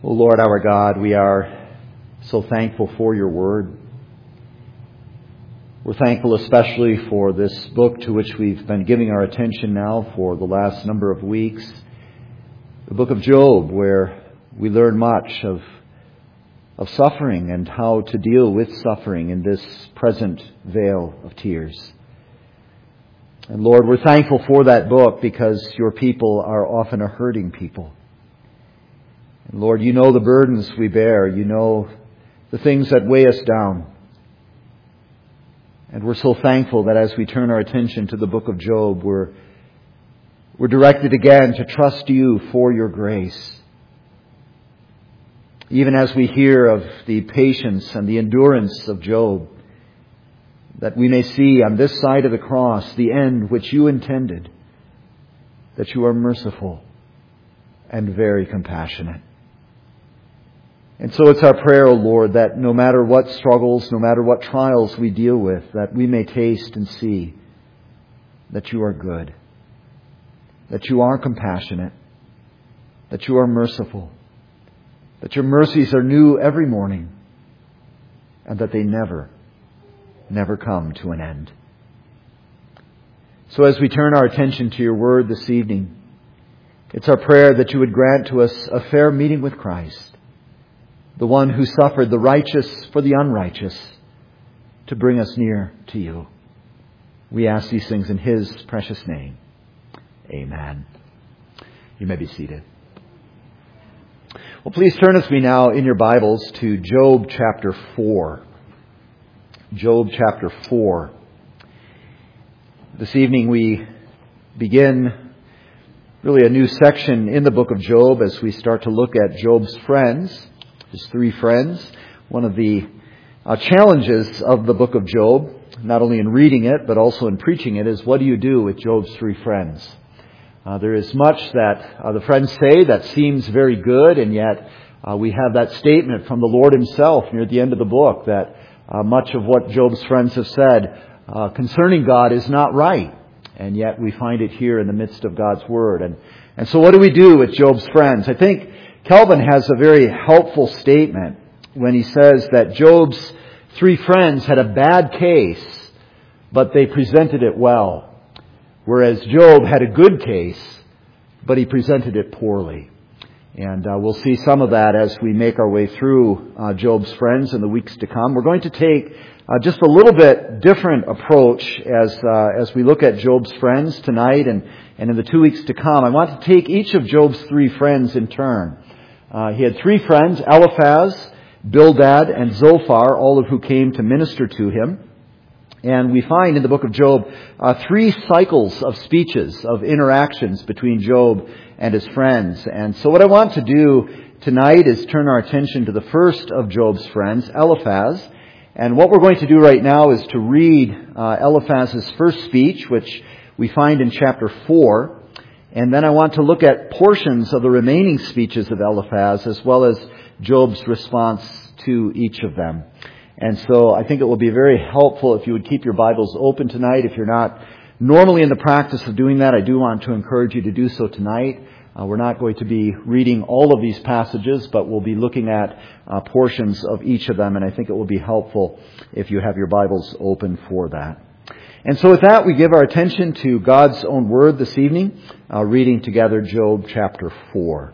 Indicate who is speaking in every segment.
Speaker 1: O Lord our God, we are so thankful for your word. We're thankful especially for this book to which we've been giving our attention now for the last number of weeks, the book of Job, where we learn much of suffering and how to deal with suffering in this present vale of tears. And Lord, we're thankful for that book because your people are often a hurting people. And Lord, you know the burdens we bear. You know the things that weigh us down. And we're so thankful that as we turn our attention to the book of Job, we're directed again to trust you for your grace. Even as we hear of the patience and the endurance of Job, that we may see on this side of the cross the end which you intended, that you are merciful and very compassionate. And so it's our prayer, O Lord, that no matter what struggles, no matter what trials we deal with, that we may taste and see that you are good, that you are compassionate, that you are merciful, that your mercies are new every morning, and that they never come to an end. So as we turn our attention to your word this evening, it's our prayer that you would grant to us a fair meeting with Christ, the one who suffered the righteous for the unrighteous, to bring us near to you. We ask these things in his precious name. Amen. You may be seated. Well, please turn with me now in your Bibles to Job chapter 4. Job chapter 4. This evening we begin really a new section in the book of Job as we start to look at Job's friends, his three friends. One of the challenges of the book of Job, not only in reading it but also in preaching it, is what do you do with Job's three friends? There is much that the friends say that seems very good, and yet we have that statement from the Lord himself near the end of the book that much of what Job's friends have said concerning God is not right. And yet we find it here in the midst of God's Word. And so what do we do with Job's friends? I think Calvin has a very helpful statement when he says that Job's three friends had a bad case, but they presented it well. Whereas Job had a good case, but he presented it poorly. And we'll see some of that as we make our way through Job's friends in the weeks to come. We're going to take just a little bit different approach as we look at Job's friends tonight and in the 2 weeks to come. I want to take each of Job's three friends in turn. He had three friends, Eliphaz, Bildad, and Zophar, all of who came to minister to him. And we find in the book of Job three cycles of speeches, of interactions between Job and his friends. And so what I want to do tonight is turn our attention to the first of Job's friends, Eliphaz. And what we're going to do right now is to read Eliphaz's first speech, which we find in chapter 4. And then I want to look at portions of the remaining speeches of Eliphaz, as well as Job's response to each of them. And so I think it will be very helpful if you would keep your Bibles open tonight. If you're not normally in the practice of doing that, I do want to encourage you to do so tonight. We're not going to be reading all of these passages, but we'll be looking at portions of each of them. And I think it will be helpful if you have your Bibles open for that. And so with that, we give our attention to God's own word this evening, reading together Job chapter 4.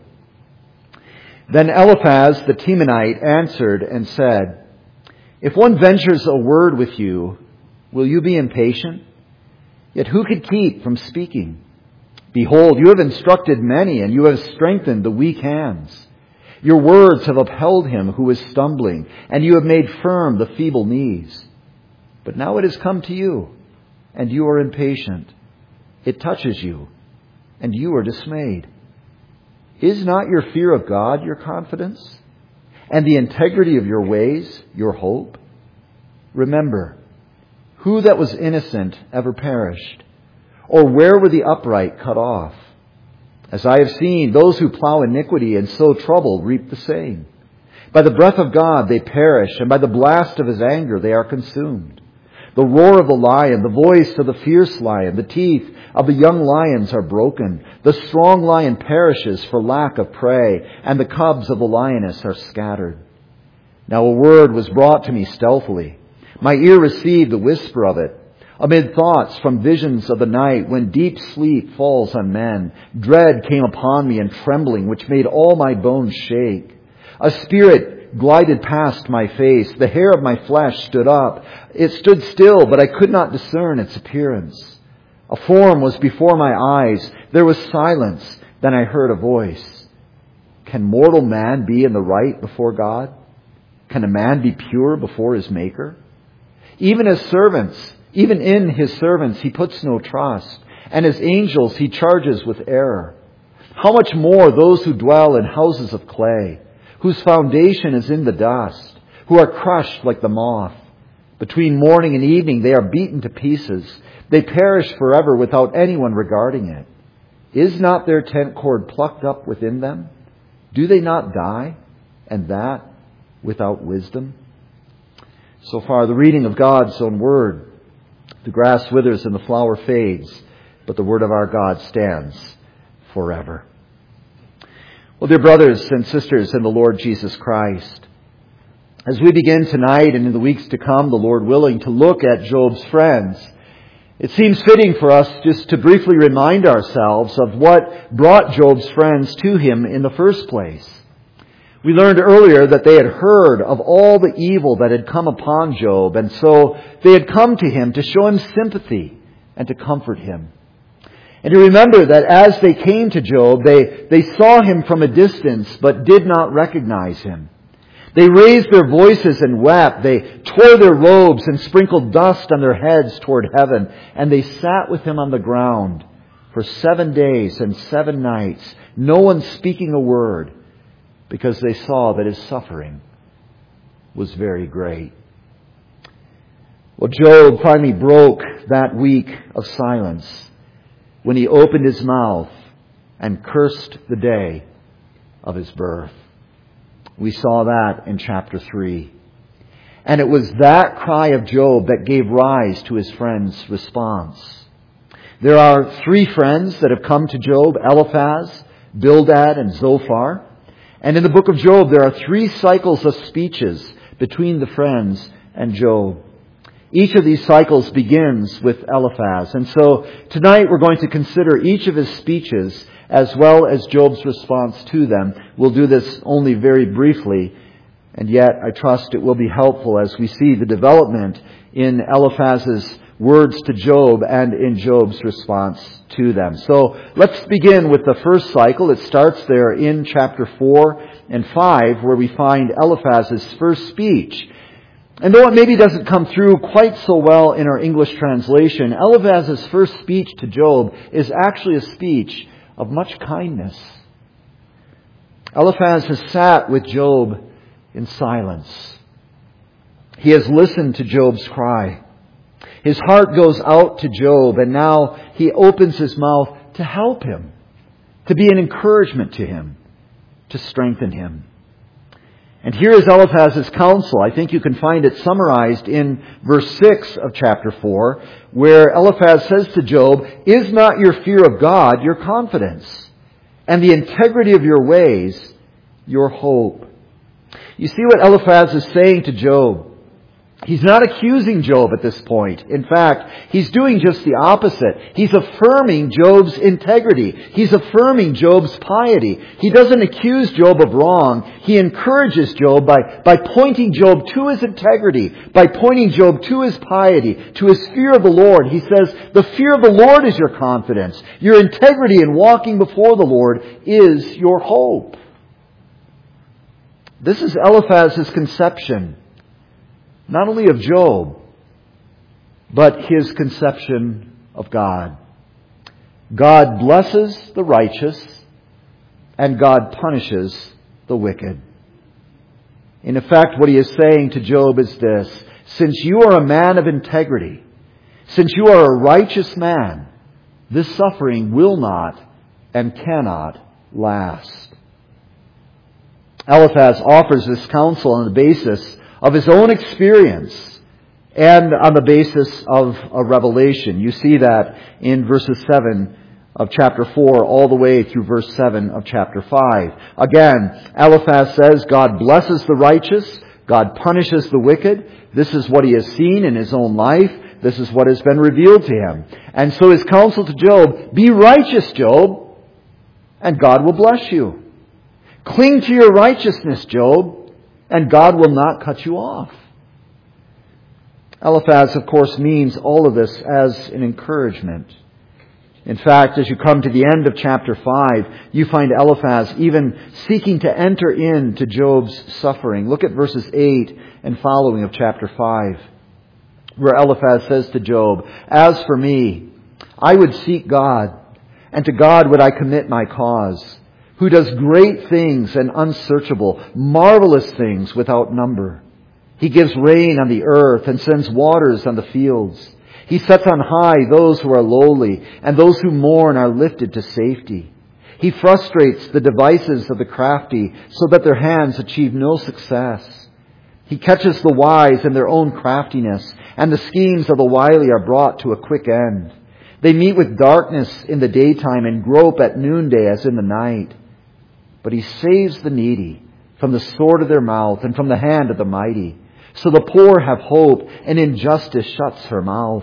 Speaker 1: Then Eliphaz the Temanite answered and said, "If one ventures a word with you, will you be impatient? Yet who could keep from speaking? Behold, you have instructed many, and you have strengthened the weak hands. Your words have upheld him who is stumbling, and you have made firm the feeble knees. But now it has come to you, and you are impatient. It touches you, and you are dismayed. Is not your fear of God your confidence? And the integrity of your ways, your hope? Remember, who that was innocent ever perished? Or where were the upright cut off? As I have seen, those who plow iniquity and sow trouble reap the same. By the breath of God they perish, and by the blast of his anger they are consumed. the roar of the lion, the voice of the fierce lion. The teeth of the young lions are broken. The strong lion perishes for lack of prey, and the cubs of the lioness are scattered. Now a word was brought to me stealthily. My ear received the whisper of it. Amid thoughts from visions of the night, when deep sleep falls on men, dread came upon me and trembling, which made all my bones shake. A spirit glided past my face. The hair of my flesh stood up. It stood still, but I could not discern its appearance. A form was before my eyes. There was silence. Then I heard a voice. Can mortal man be in the right before God? Can a man be pure before his Maker? Even in his servants he puts no trust, and his angels he charges with error. How much more those who dwell in houses of clay, whose foundation is in the dust, who are crushed like the moth. Between morning and evening they are beaten to pieces. They perish forever without anyone regarding it. Is not their tent cord plucked up within them? Do they not die? And that without wisdom? So far, the reading of God's own word. The grass withers and the flower fades, but the word of our God stands forever. Well, dear brothers and sisters in the Lord Jesus Christ, as we begin tonight and in the weeks to come, the Lord willing, to look at Job's friends, it seems fitting for us just to briefly remind ourselves of what brought Job's friends to him in the first place. We learned earlier that they had heard of all the evil that had come upon Job, and so they had come to him to show him sympathy and to comfort him. And to remember that as they came to Job, they saw him from a distance but did not recognize him. They raised their voices and wept. They tore their robes and sprinkled dust on their heads toward heaven. And they sat with him on the ground for 7 days and 7 nights, no one speaking a word, because they saw that his suffering was very great. Well, Job finally broke that week of silence when he opened his mouth and cursed the day of his birth. We saw that in chapter 3. And it was that cry of Job that gave rise to his friend's response. There are 3 friends that have come to Job: Eliphaz, Bildad, and Zophar. And in the book of Job, there are 3 cycles of speeches between the friends and Job. Each of these cycles begins with Eliphaz. And so tonight we're going to consider each of his speeches as well as Job's response to them. We'll do this only very briefly, and yet I trust it will be helpful as we see the development in Eliphaz's words to Job and in Job's response to them. So let's begin with the first cycle. It starts there in chapter 4 and 5, where we find Eliphaz's first speech. And though it maybe doesn't come through quite so well in our English translation, Eliphaz's first speech to Job is actually a speech of much kindness. Eliphaz has sat with Job in silence. He has listened to Job's cry. His heart goes out to Job, and now he opens his mouth to help him, to be an encouragement to him, to strengthen him. And here is Eliphaz's counsel. I think you can find it summarized in verse 6 of chapter 4, where Eliphaz says to Job, "Is not your fear of God your confidence, and the integrity of your ways your hope?" You see what Eliphaz is saying to Job. He's not accusing Job at this point. In fact, he's doing just the opposite. He's affirming Job's integrity. He's affirming Job's piety. He doesn't accuse Job of wrong. He encourages Job by pointing Job to his integrity, by pointing Job to his piety, to his fear of the Lord. He says, the fear of the Lord is your confidence. Your integrity in walking before the Lord is your hope. This is Eliphaz's conception, not only of Job, but his conception of God. God blesses the righteous, and God punishes the wicked. In effect, what he is saying to Job is this: since you are a man of integrity, since you are a righteous man, this suffering will not and cannot last. Eliphaz offers this counsel on the basis of his own experience and on the basis of a revelation. You see that in verses 7 of chapter 4 all the way through verse 7 of chapter 5. Again, Eliphaz says God blesses the righteous, God punishes the wicked. This is what he has seen in his own life. This is what has been revealed to him. And so his counsel to Job, be righteous, Job, and God will bless you. Cling to your righteousness, Job, and God will not cut you off. Eliphaz, of course, means all of this as an encouragement. In fact, as you come to the end of chapter 5, you find Eliphaz even seeking to enter into Job's suffering. Look at verses 8 and following of chapter 5, where Eliphaz says to Job, as for me, I would seek God, and to God would I commit my cause, who does great things and unsearchable, marvelous things without number. He gives rain on the earth and sends waters on the fields. He sets on high those who are lowly, and those who mourn are lifted to safety. He frustrates the devices of the crafty so that their hands achieve no success. He catches the wise in their own craftiness, and the schemes of the wily are brought to a quick end. They meet with darkness in the daytime and grope at noonday as in the night. But he saves the needy from the sword of their mouth and from the hand of the mighty. So the poor have hope, and injustice shuts her mouth.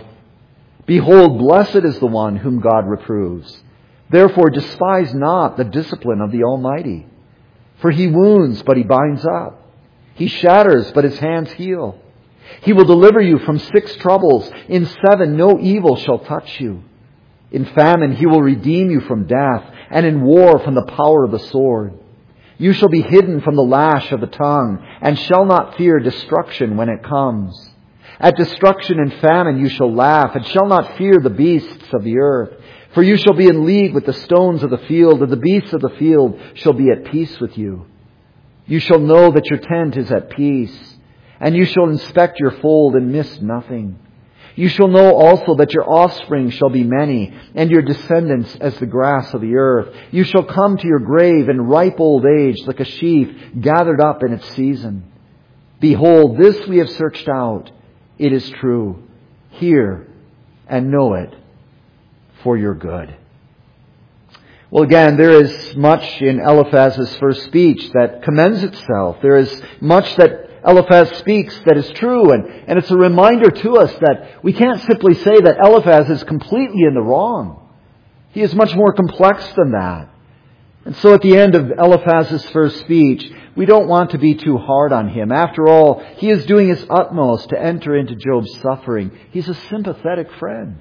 Speaker 1: Behold, blessed is the one whom God reproves. Therefore despise not the discipline of the Almighty. For he wounds, but he binds up. He shatters, but his hands heal. He will deliver you from 6 troubles. In 7 no evil shall touch you. In famine he will redeem you from death, and in war from the power of the sword. You shall be hidden from the lash of the tongue, and shall not fear destruction when it comes. At destruction and famine you shall laugh, and shall not fear the beasts of the earth. For you shall be in league with the stones of the field, and the beasts of the field shall be at peace with you. You shall know that your tent is at peace, and you shall inspect your fold and miss nothing. You shall know also that your offspring shall be many, and your descendants as the grass of the earth. You shall come to your grave in ripe old age, like a sheaf gathered up in its season. Behold, this we have searched out. It is true. Hear and know it for your good. Well, again, there is much in Eliphaz's first speech that commends itself. There is much that Eliphaz speaks that is true, and it's a reminder to us that we can't simply say that Eliphaz is completely in the wrong. He is much more complex than that. And so at the end of Eliphaz's first speech, we don't want to be too hard on him. After all, he is doing his utmost to enter into Job's suffering. He's a sympathetic friend.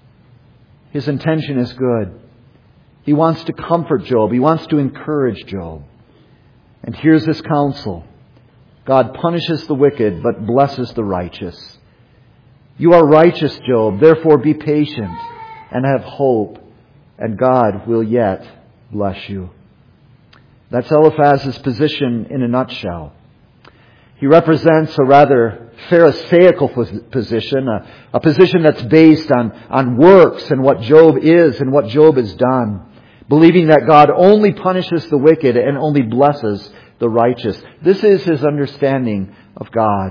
Speaker 1: His intention is good. He wants to comfort Job. He wants to encourage Job. And here's his counsel. God punishes the wicked, but blesses the righteous. You are righteous, Job, therefore be patient and have hope, and God will yet bless you. That's Eliphaz's position in a nutshell. He represents a rather pharisaical position, a position that's based on works and what Job is and what Job has done, believing that God only punishes the wicked and only blesses the righteous. This is his understanding of God.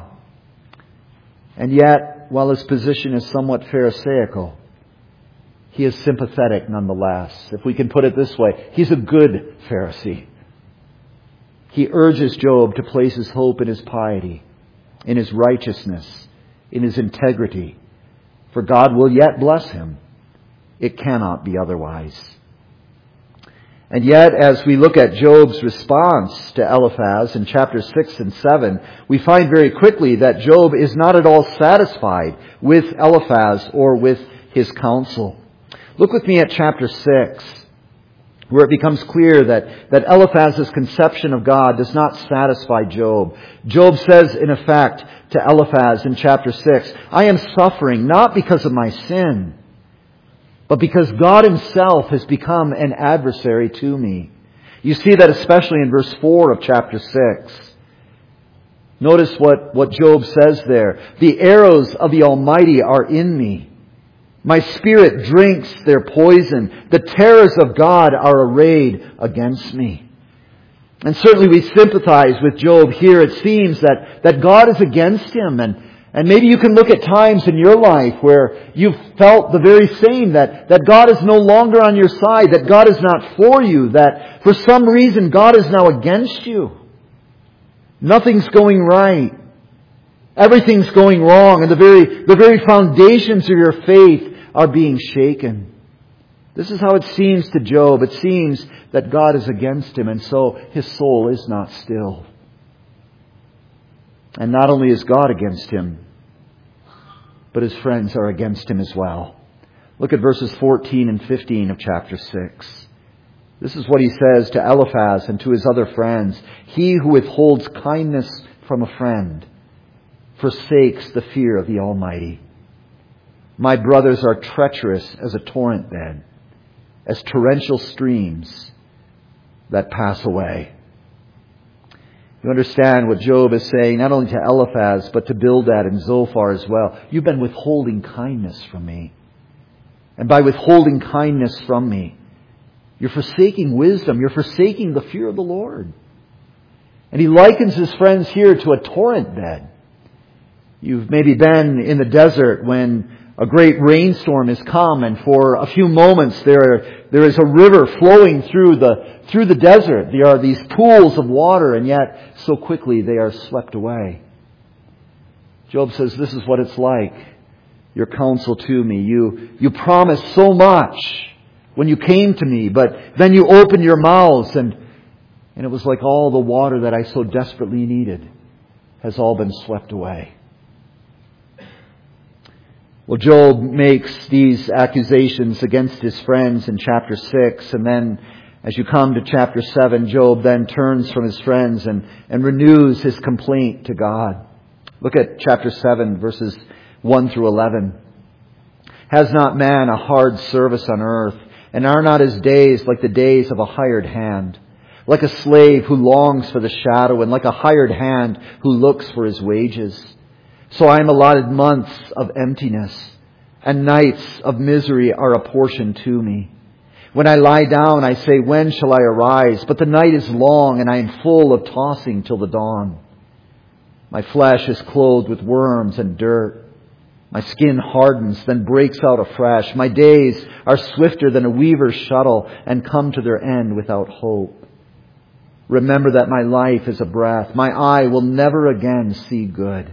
Speaker 1: And yet, while his position is somewhat pharisaical, he is sympathetic nonetheless. If we can put it this way, he's a good Pharisee. He urges Job to place his hope in his piety, in his righteousness, in his integrity. For God will yet bless him. It cannot be otherwise. And yet, as we look at Job's response to Eliphaz in chapters 6 and 7, we find very quickly that Job is not at all satisfied with Eliphaz or with his counsel. Look with me at chapter 6, where it becomes clear that Eliphaz's conception of God does not satisfy Job. Job says, in effect, to Eliphaz in chapter 6, I am suffering not because of my sin, but because God himself has become an adversary to me. You see that especially in verse 4 of chapter 6. Notice what Job says there. The arrows of the Almighty are in me. My spirit drinks their poison. The terrors of God are arrayed against me. And certainly we sympathize with Job here. It seems that God is against him and And maybe you can look at times in your life where you've felt the very same, that God is no longer on your side, that God is not for you, that for some reason God is now against you. Nothing's going right. Everything's going wrong, and the very foundations of your faith are being shaken. This is how it seems to Job. It seems that God is against him, and so his soul is not still. And not only is God against him, but his friends are against him as well. Look at verses 14 and 15 of chapter 6. This is what he says to Eliphaz and to his other friends. He who withholds kindness from a friend forsakes the fear of the Almighty. My brothers are treacherous as a torrent bed, as torrential streams that pass away. You understand what Job is saying, not only to Eliphaz, but to Bildad and Zophar as well. You've been withholding kindness from me. And by withholding kindness from me, you're forsaking wisdom. You're forsaking the fear of the Lord. And he likens his friends here to a torrent bed. You've maybe been in the desert when a great rainstorm has come, and for a few moments there is a river flowing through the desert. There are these pools of water, and yet so quickly they are swept away. Job says, this is what it's like. Your counsel to me. You promised so much when you came to me, but then you opened your mouths, and it was like all the water that I so desperately needed has all been swept away. Well, Job makes these accusations against his friends in chapter 6. And then as you come to chapter 7, Job then turns from his friends and renews his complaint to God. Look at chapter 7, verses 1 through 11. Has not man a hard service on earth? And are not his days like the days of a hired hand? Like a slave who longs for the shadow, and like a hired hand who looks for his wages. So I am allotted months of emptiness, and nights of misery are a portion to me. When I lie down, I say, when shall I arise? But the night is long, and I am full of tossing till the dawn. My flesh is clothed with worms and dirt. My skin hardens, then breaks out afresh. My days are swifter than a weaver's shuttle, and come to their end without hope. Remember that my life is a breath. My eye will never again see good.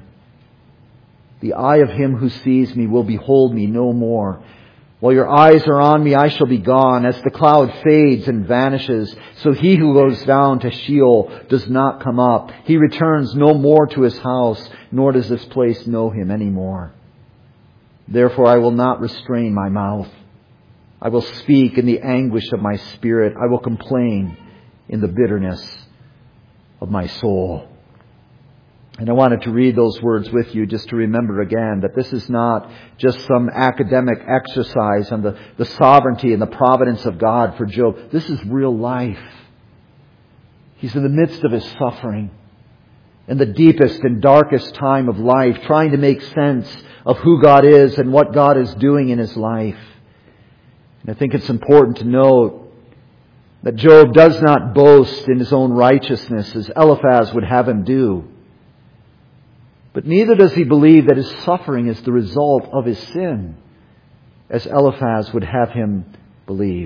Speaker 1: The eye of him who sees me will behold me no more. While your eyes are on me, I shall be gone. As the cloud fades and vanishes, so he who goes down to Sheol does not come up. He returns no more to his house, nor does this place know him anymore. Therefore I will not restrain my mouth. I will speak in the anguish of my spirit. I will complain in the bitterness of my soul. And I wanted to read those words with you just to remember again that this is not just some academic exercise on the sovereignty and the providence of God for Job. This is real life. He's in the midst of his suffering, in the deepest and darkest time of life, trying to make sense of who God is and what God is doing in his life. And I think it's important to note that Job does not boast in his own righteousness as Eliphaz would have him do. But neither does he believe that his suffering is the result of his sin, as Eliphaz would have him believe.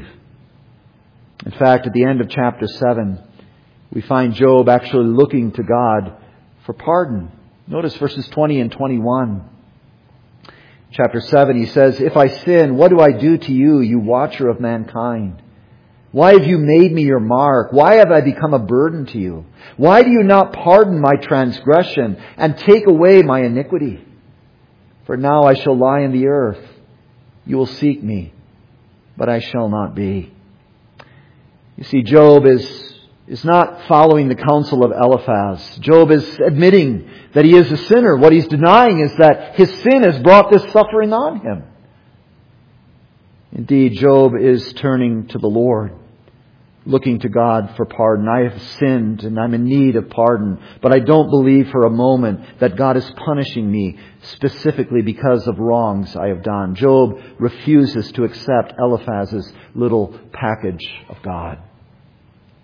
Speaker 1: In fact, at the end of chapter 7, we find Job actually looking to God for pardon. Notice verses 20 and 21. Chapter 7, he says, if I sin, what do I do to you, you watcher of mankind? Why have you made me your mark? Why have I become a burden to you? Why do you not pardon my transgression and take away my iniquity? For now I shall lie in the earth. You will seek me, but I shall not be. You see, Job is not following the counsel of Eliphaz. Job is admitting that he is a sinner. What he's denying is that his sin has brought this suffering on him. Indeed, Job is turning to the Lord, looking to God for pardon. I have sinned and I'm in need of pardon, but I don't believe for a moment that God is punishing me specifically because of wrongs I have done. Job refuses to accept Eliphaz's little package of God.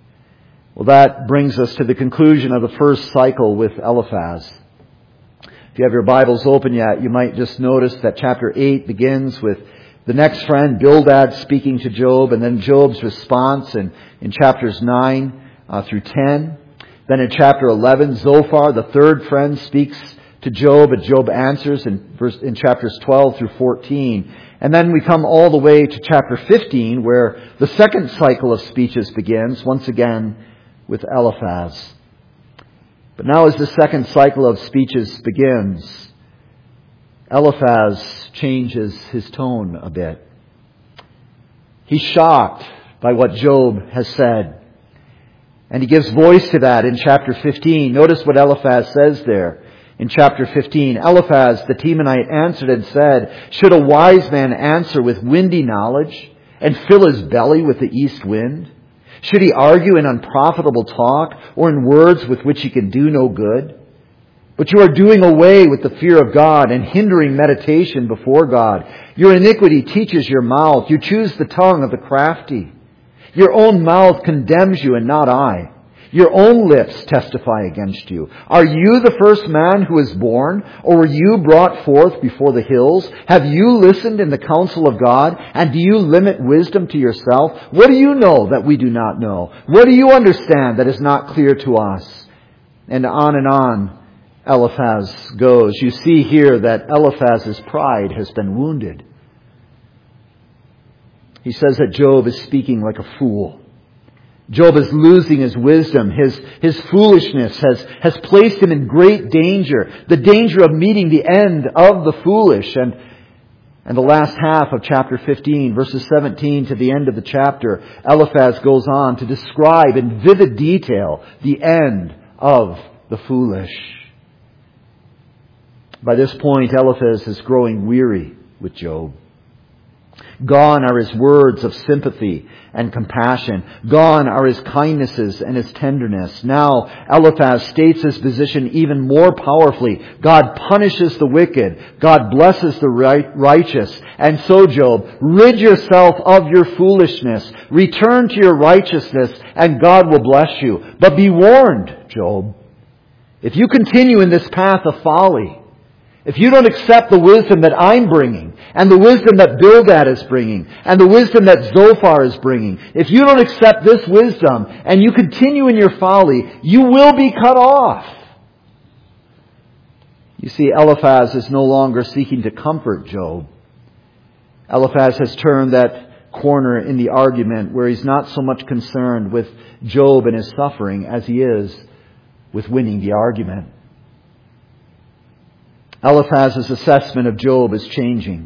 Speaker 1: Well, that brings us to the conclusion of the first cycle with Eliphaz. If you have your Bibles open yet, you might just notice that chapter 8 begins with the next friend, Bildad, speaking to Job, and then Job's response in chapters 9 through 10. Then in chapter 11, Zophar, the third friend, speaks to Job, and Job answers in chapters 12 through 14. And then we come all the way to chapter 15, where the second cycle of speeches begins, once again with Eliphaz. But now as the second cycle of speeches begins, Eliphaz changes his tone a bit. He's shocked by what Job has said. And he gives voice to that in chapter 15. Notice what Eliphaz says there. In chapter 15, Eliphaz the Temanite answered and said, "Should a wise man answer with windy knowledge and fill his belly with the east wind? Should he argue in unprofitable talk or in words with which he can do no good? But you are doing away with the fear of God and hindering meditation before God. Your iniquity teaches your mouth. You choose the tongue of the crafty. Your own mouth condemns you and not I. Your own lips testify against you. Are you the first man who was born, or were you brought forth before the hills? Have you listened in the counsel of God, and do you limit wisdom to yourself? What do you know that we do not know? What do you understand that is not clear to us?" And on Eliphaz goes. You see here that Eliphaz's pride has been wounded. He says that Job is speaking like a fool. Job is losing his wisdom. His foolishness has placed him in great danger. The danger of meeting the end of the foolish. And the last half of chapter 15, verses 17 to the end of the chapter, Eliphaz goes on to describe in vivid detail the end of the foolish. By this point, Eliphaz is growing weary with Job. Gone are his words of sympathy and compassion. Gone are his kindnesses and his tenderness. Now, Eliphaz states his position even more powerfully. God punishes the wicked. God blesses the righteous. And so, Job, rid yourself of your foolishness. Return to your righteousness, and God will bless you. But be warned, Job. If you continue in this path of folly, if you don't accept the wisdom that I'm bringing, and the wisdom that Bildad is bringing, and the wisdom that Zophar is bringing, if you don't accept this wisdom, and you continue in your folly, you will be cut off. You see, Eliphaz is no longer seeking to comfort Job. Eliphaz has turned that corner in the argument where he's not so much concerned with Job and his suffering as he is with winning the argument. Eliphaz's assessment of Job is changing.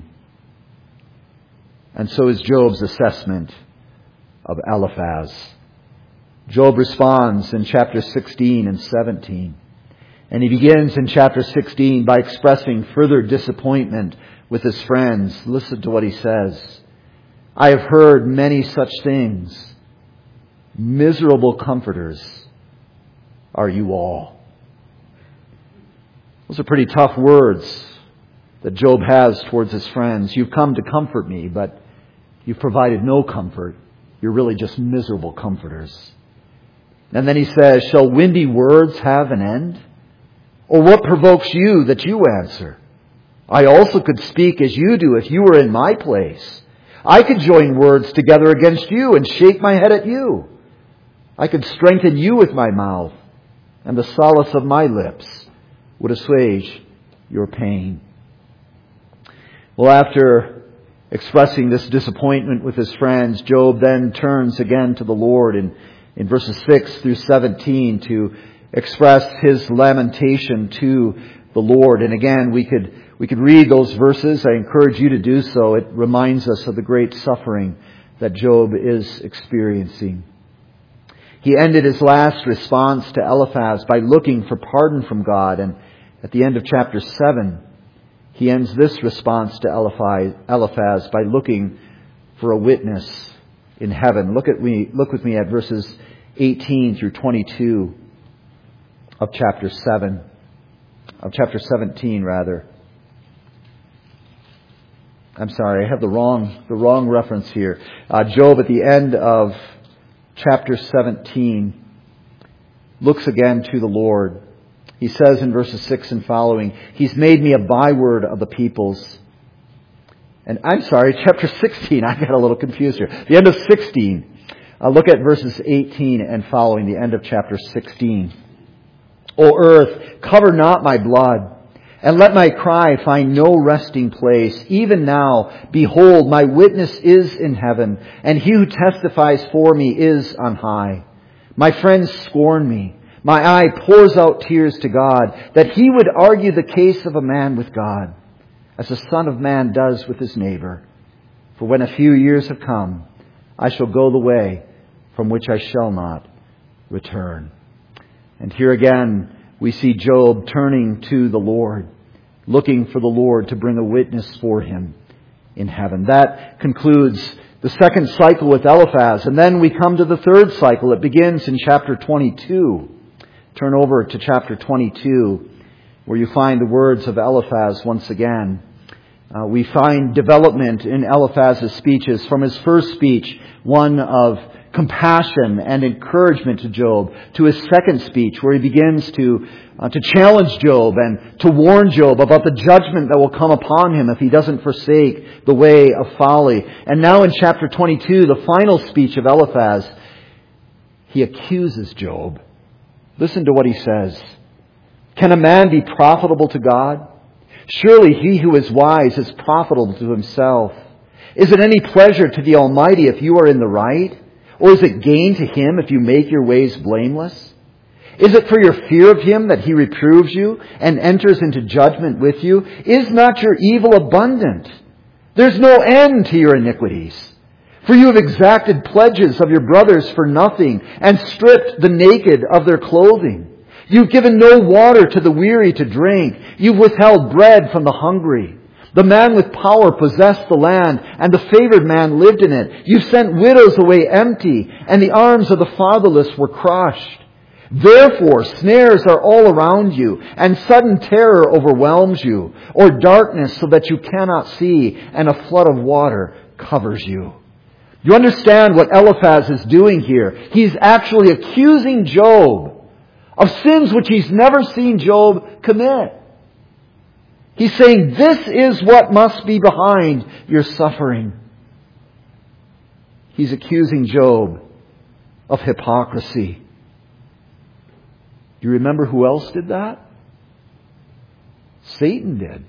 Speaker 1: And so is Job's assessment of Eliphaz. Job responds in chapter 16 and 17. And he begins in chapter 16 by expressing further disappointment with his friends. Listen to what he says. "I have heard many such things. Miserable comforters are you all." Those are pretty tough words that Job has towards his friends. You've come to comfort me, but you've provided no comfort. You're really just miserable comforters. And then he says, "Shall windy words have an end? Or what provokes you that you answer? I also could speak as you do if you were in my place. I could join words together against you and shake my head at you. I could strengthen you with my mouth, and the solace of my lips would assuage your pain." Well, after expressing this disappointment with his friends, Job then turns again to the Lord in verses 6 through 17 to express his lamentation to the Lord. And again, we could read those verses. I encourage you to do so. It reminds us of the great suffering that Job is experiencing. He ended his last response to Eliphaz by looking for pardon from God. And at the end of chapter 7, he ends this response to Eliphaz by looking for a witness in heaven. Look with me at verses 18 through 22 of chapter 17 rather. I'm sorry, I have the wrong reference here. Job at the end of chapter 17 looks again to the Lord. He says in verses 6 and following, He's made me a byword of the peoples. And I'm sorry, chapter 16, I got a little confused here. The end of 16. Look at verses 18 and following, the end of chapter 16. O earth, cover not my blood, and let my cry find no resting place. Even now, behold, my witness is in heaven, and he who testifies for me is on high. My friends scorn me. My eye pours out tears to God, that he would argue the case of a man with God, as the Son of Man does with his neighbor. For when a few years have come, I shall go the way from which I shall not return. And here again, we see Job turning to the Lord, looking for the Lord to bring a witness for him in heaven. That concludes the second cycle with Eliphaz. And then we come to the third cycle. It begins in chapter 22. Turn over to chapter 22, where you find the words of Eliphaz once again. We find development in Eliphaz's speeches. From his first speech, one of compassion and encouragement to Job, to his second speech, where he begins to challenge Job and to warn Job about the judgment that will come upon him if he doesn't forsake the way of folly. And now in chapter 22, the final speech of Eliphaz, he accuses Job. Listen to what he says. Can a man be profitable to God? Surely he who is wise is profitable to himself. Is it any pleasure to the Almighty if you are in the right? Or is it gain to Him if you make your ways blameless? Is it for your fear of Him that He reproves you and enters into judgment with you? Is not your evil abundant? There's no end to your iniquities. For you have exacted pledges of your brothers for nothing and stripped the naked of their clothing. You've given no water to the weary to drink. You've withheld bread from the hungry. The man with power possessed the land, and the favored man lived in it. You sent widows away empty, and the arms of the fatherless were crushed. Therefore, snares are all around you, and sudden terror overwhelms you, or darkness so that you cannot see, and a flood of water covers you. You understand what Eliphaz is doing here? He's actually accusing Job of sins which he's never seen Job commit. He's saying, this is what must be behind your suffering. He's accusing Job of hypocrisy. Do you remember who else did that? Satan did.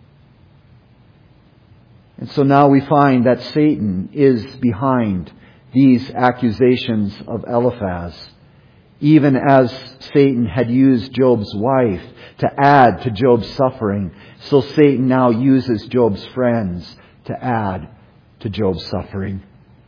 Speaker 1: And so now we find that Satan is behind these accusations of Eliphaz, even as Satan had used Job's wife to add to Job's suffering. So Satan now uses Job's friends to add to Job's suffering.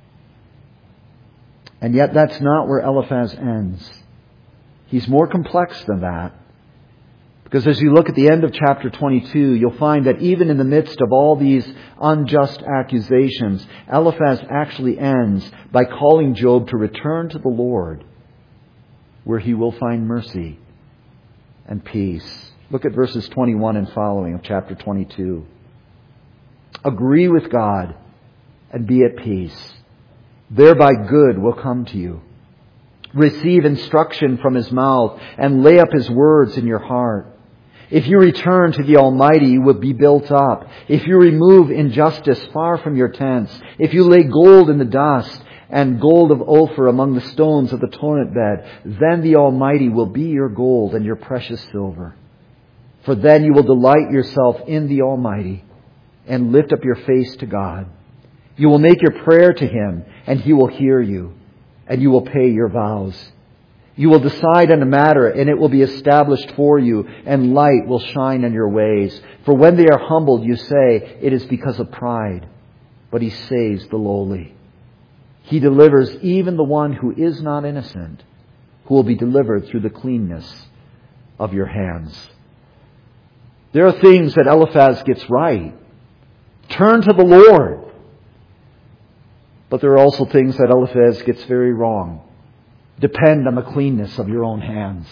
Speaker 1: And yet that's not where Eliphaz ends. He's more complex than that. Because as you look at the end of chapter 22, you'll find that even in the midst of all these unjust accusations, Eliphaz actually ends by calling Job to return to the Lord, where he will find mercy and peace. Look at verses 21 and following of chapter 22. Agree with God and be at peace. Thereby good will come to you. Receive instruction from His mouth and lay up His words in your heart. If you return to the Almighty, you will be built up. If you remove injustice far from your tents, if you lay gold in the dust and gold of Ophir among the stones of the torrent bed, then the Almighty will be your gold and your precious silver. For then you will delight yourself in the Almighty and lift up your face to God. You will make your prayer to Him, and He will hear you, and you will pay your vows. You will decide on a matter, and it will be established for you, and light will shine on your ways. For when they are humbled, you say, it is because of pride. But He saves the lowly. He delivers even the one who is not innocent, who will be delivered through the cleanness of your hands. There are things that Eliphaz gets right. Turn to the Lord. But there are also things that Eliphaz gets very wrong. Depend on the cleanness of your own hands.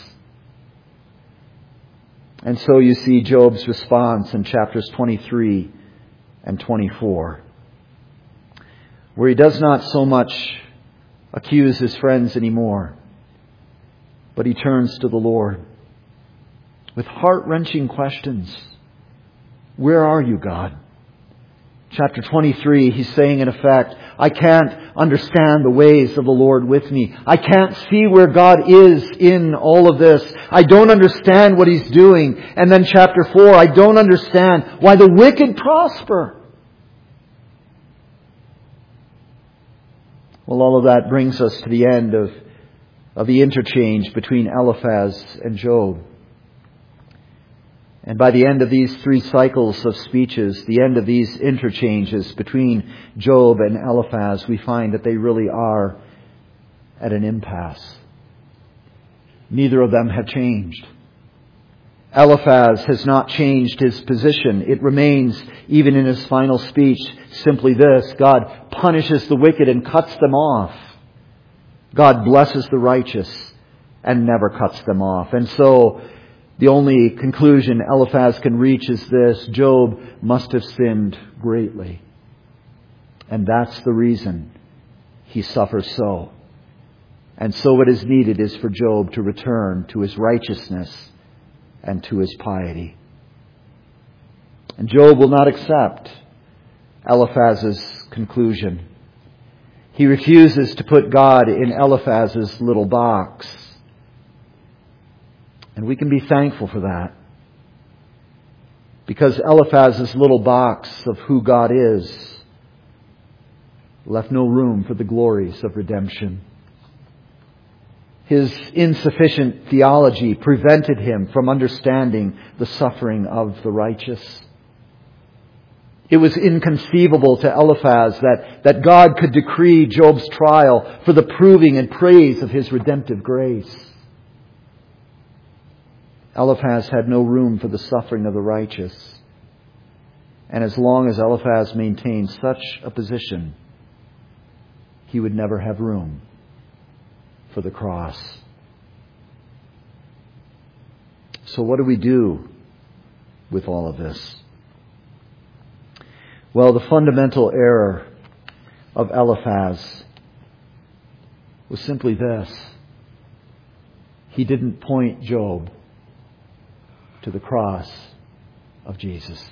Speaker 1: And so you see Job's response in chapters 23 and 24, where he does not so much accuse his friends anymore, but he turns to the Lord. with heart-wrenching questions. Where are you, God? Chapter 23, he's saying in effect, I can't understand the ways of the Lord with me. I can't see where God is in all of this. I don't understand what He's doing. And then chapter 4, I don't understand why the wicked prosper. Well, all of that brings us to the end of the interchange between Eliphaz and Job. And by the end of these 3 cycles of speeches, the end of these interchanges between Job and Eliphaz, we find that they really are at an impasse. Neither of them have changed. Eliphaz has not changed his position. It remains, even in his final speech, simply this: God punishes the wicked and cuts them off. God blesses the righteous and never cuts them off. And so, the only conclusion Eliphaz can reach is this: Job must have sinned greatly. And that's the reason he suffers so. And so what is needed is for Job to return to his righteousness and to his piety. And Job will not accept Eliphaz's conclusion. He refuses to put God in Eliphaz's little box. And we can be thankful for that. Because Eliphaz's little box of who God is left no room for the glories of redemption. His insufficient theology prevented him from understanding the suffering of the righteous. It was inconceivable to Eliphaz that God could decree Job's trial for the proving and praise of His redemptive grace. Eliphaz had no room for the suffering of the righteous. And as long as Eliphaz maintained such a position, he would never have room for the cross. So what do we do with all of this? Well, the fundamental error of Eliphaz was simply this: he didn't point Job to the cross of Jesus.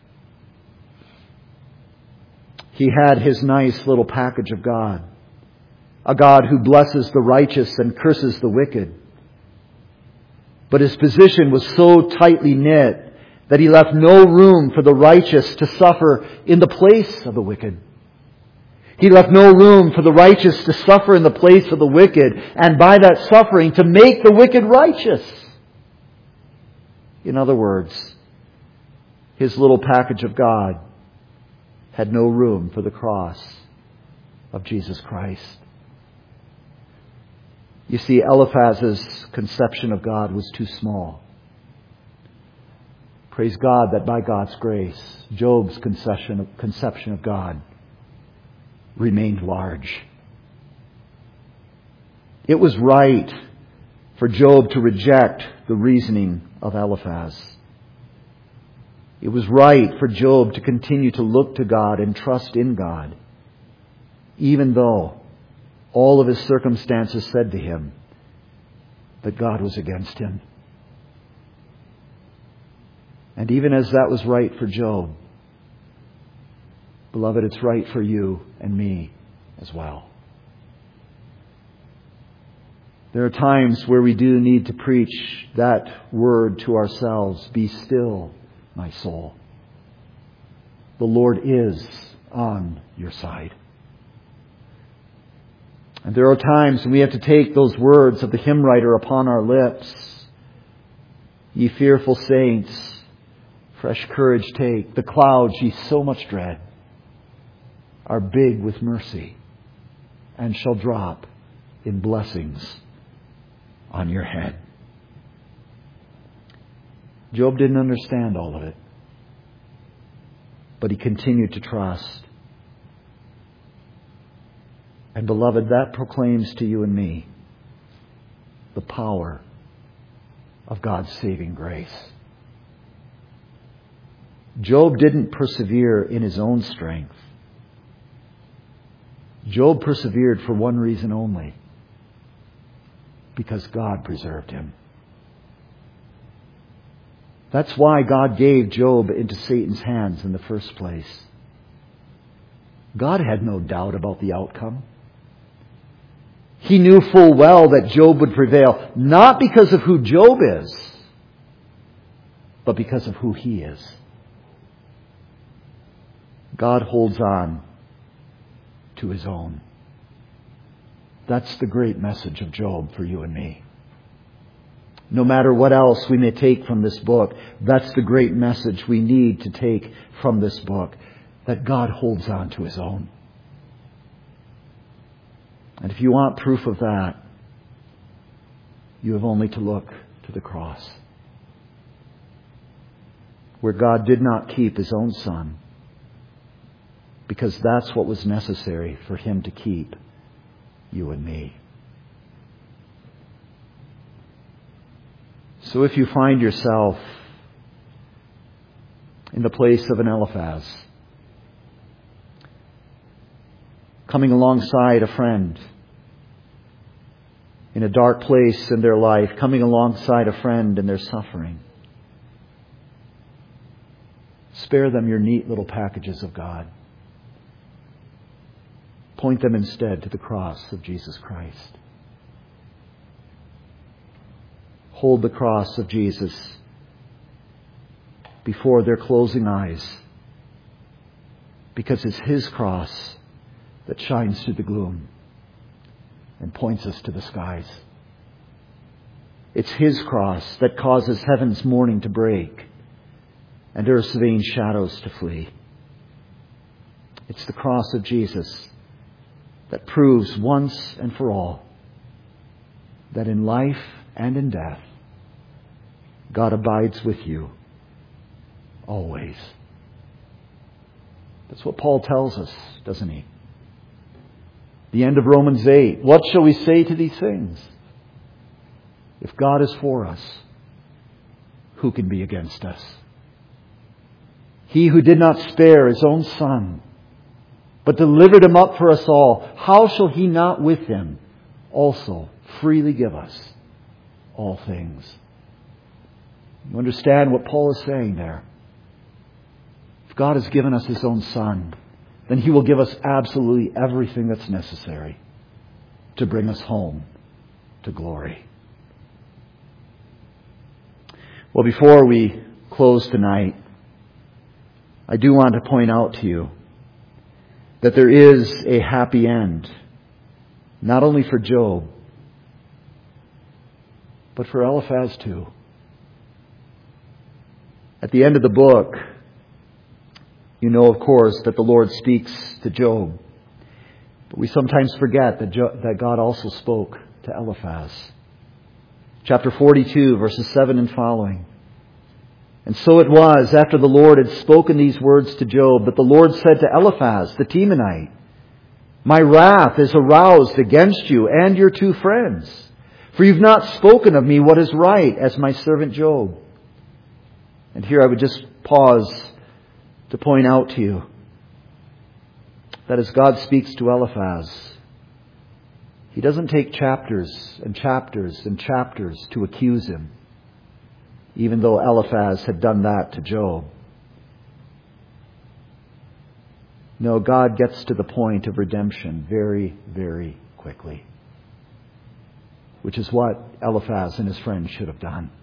Speaker 1: He had his nice little package of God. A God who blesses the righteous and curses the wicked. But his position was so tightly knit that he left no room for the righteous to suffer in the place of the wicked. He left no room for the righteous to suffer in the place of the wicked, and by that suffering to make the wicked righteous. In other words, his little package of God had no room for the cross of Jesus Christ. You see, Eliphaz's conception of God was too small. Praise God that by God's grace, Job's conception of God remained large. It was right for Job to reject the reasoning of Eliphaz. It was right for Job to continue to look to God and trust in God, even though all of his circumstances said to him that God was against him. And even as that was right for Job, beloved, it's right for you and me as well. There are times where we do need to preach that word to ourselves: be still, my soul. The Lord is on your side. And there are times when we have to take those words of the hymn writer upon our lips. Ye fearful saints, fresh courage take. The clouds ye so much dread are big with mercy and shall drop in blessings on your head. Job didn't understand all of it, but he continued to trust. And beloved, that proclaims to you and me the power of God's saving grace. Job didn't persevere in his own strength. Job persevered for one reason only: because God preserved him. That's why God gave Job into Satan's hands in the first place. God had no doubt about the outcome. He knew full well that Job would prevail, not because of who Job is, but because of who he is. God holds on to His own. That's the great message of Job for you and me. No matter what else we may take from this book, that's the great message we need to take from this book, that God holds on to His own. And if you want proof of that, you have only to look to the cross, where God did not keep His own Son, because that's what was necessary for Him to keep you and me. So if you find yourself in the place of an Eliphaz, coming alongside a friend in a dark place in their life, coming alongside a friend in their suffering, spare them your neat little packages of God. Point them instead to the cross of Jesus Christ. Hold the cross of Jesus before their closing eyes, because it's His cross that shines through the gloom and points us to the skies. It's His cross that causes heaven's morning to break and earth's vain shadows to flee. It's the cross of Jesus that proves once and for all that in life and in death, God abides with you always. That's what Paul tells us, doesn't he? The end of Romans 8. What shall we say to these things? If God is for us, who can be against us? He who did not spare His own Son, but delivered Him up for us all, how shall He not with Him also freely give us all things? You understand what Paul is saying there? If God has given us His own Son, then He will give us absolutely everything that's necessary to bring us home to glory. Well, before we close tonight, I do want to point out to you that there is a happy end, not only for Job, but for Eliphaz too. At the end of the book, you know, of course, that the Lord speaks to Job. But we sometimes forget that God also spoke to Eliphaz. Chapter 42, verses 7 and following. And so it was, after the Lord had spoken these words to Job, that the Lord said to Eliphaz, the Temanite, My wrath is aroused against you and your two friends, for you've not spoken of me what is right, as my servant Job. And here I would just pause to point out to you that as God speaks to Eliphaz, He doesn't take chapters and chapters and chapters to accuse him, even though Eliphaz had done that to Job. No, God gets to the point of redemption very, very quickly, which is what Eliphaz and his friends should have done.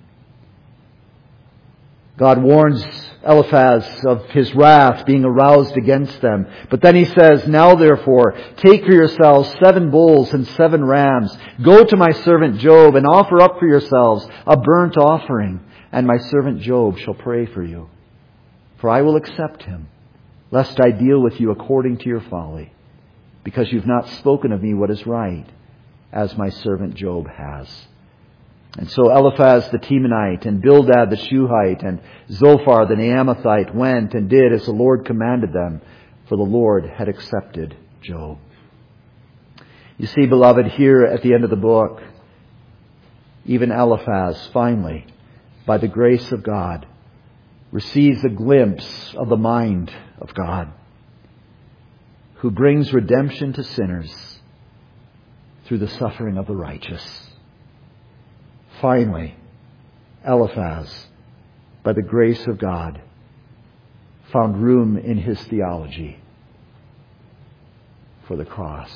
Speaker 1: God warns Eliphaz of his wrath being aroused against them. But then He says, Now therefore, take for yourselves 7 bulls and 7 rams. Go to my servant Job and offer up for yourselves a burnt offering. And my servant Job shall pray for you. For I will accept him, lest I deal with you according to your folly, because you've not spoken of me what is right, as my servant Job has. And so Eliphaz the Temanite and Bildad the Shuhite and Zophar the Naamathite went and did as the Lord commanded them, for the Lord had accepted Job. You see, beloved, here at the end of the book, even Eliphaz finally, by the grace of God, receives a glimpse of the mind of God, who brings redemption to sinners through the suffering of the righteous. Finally, Eliphaz by the grace of God, found room in his theology for the cross.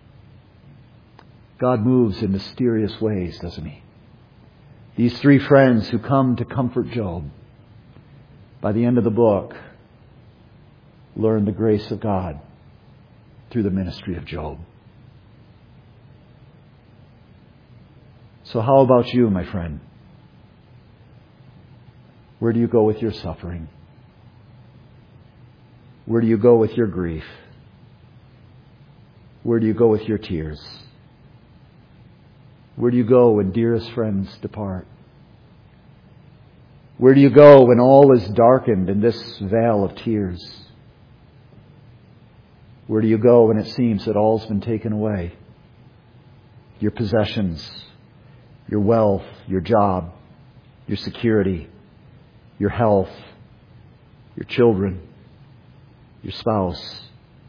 Speaker 1: God moves in mysterious ways, doesn't he? These three friends who come to comfort Job, by the end of the book, learn the grace of God through the ministry of Job. So how about you, my friend? Where do you go with your suffering? Where do you go with your grief? Where do you go with your tears? Where do you go when dearest friends depart? Where do you go when all is darkened in this vale of tears? Where do you go when it seems that all's been taken away? Your possessions, your wealth, your job, your security, your health, your children, your spouse.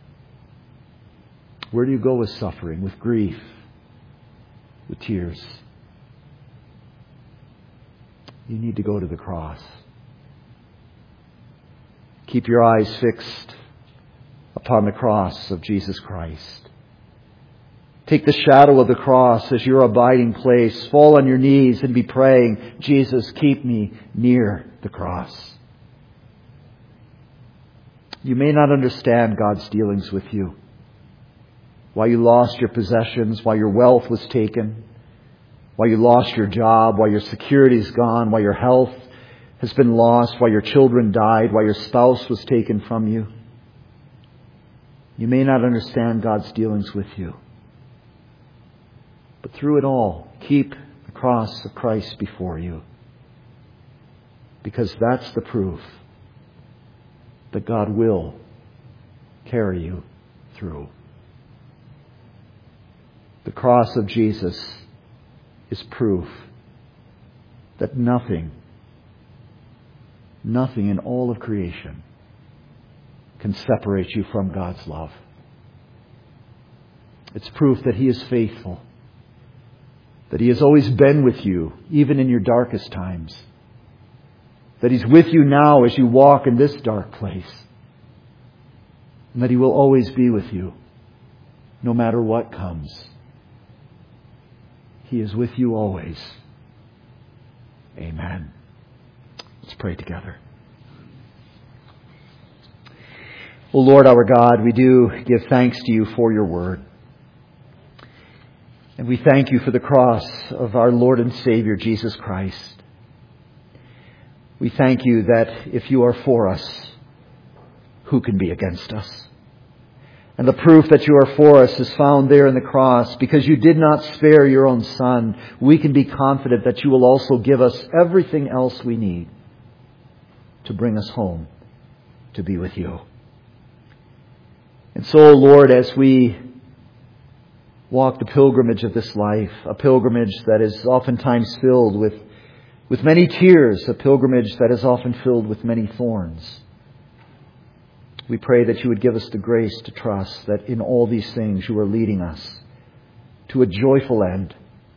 Speaker 1: Where do you go with suffering, with grief, with tears? You need to go to the cross. Keep your eyes fixed upon the cross of Jesus Christ. Take the shadow of the cross as your abiding place. Fall on your knees and be praying, Jesus, keep me near the cross. You may not understand God's dealings with you. Why you lost your possessions, why your wealth was taken, why you lost your job, why your security is gone, why your health has been lost, why your children died, why your spouse was taken from you. You may not understand God's dealings with you. But through it all, keep the cross of Christ before you. Because that's the proof that God will carry you through. The cross of Jesus is proof that nothing in all of creation can separate you from God's love. It's proof that He is faithful, that He has always been with you, even in your darkest times, that He's with you now as you walk in this dark place, and that He will always be with you, no matter what comes. He is with you always. Amen. Let's pray together. O Lord our God, we do give thanks to you for your word. And we thank you for the cross of our Lord and Savior, Jesus Christ. We thank you that if you are for us, who can be against us? And the proof that you are for us is found there in the cross. Because you did not spare your own Son, we can be confident that you will also give us everything else we need to bring us home to be with you. And so, Lord, as we walk the pilgrimage of this life, a pilgrimage that is oftentimes filled with many tears, a pilgrimage that is often filled with many thorns, we pray that you would give us the grace to trust that in all these things you are leading us to a joyful end.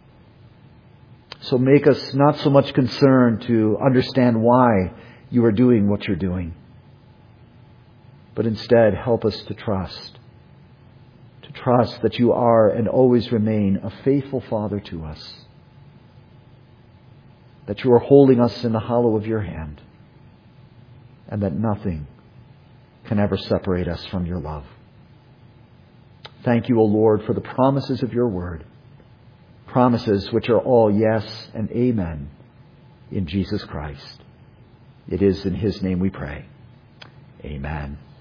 Speaker 1: So make us not so much concerned to understand why you are doing what you're doing, but instead help us to trust that you are and always remain a faithful Father to us, that you are holding us in the hollow of your hand, and that nothing can ever separate us from your love. Thank you, O Lord, for the promises of your word, promises which are all yes and amen in Jesus Christ. It is in His name we pray. Amen.